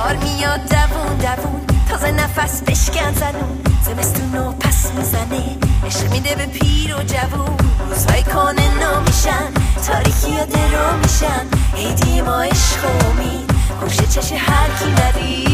بهار میاد دوون دوون، تازه نفس بشکن زنون، زمستونو پس میزنه، عشق میده به پیر و جوون. روزهای کهنه نمیشن، تاریکی و درو میشن، عیدی ما عشق و امید، گوشه چش هر کی ندید.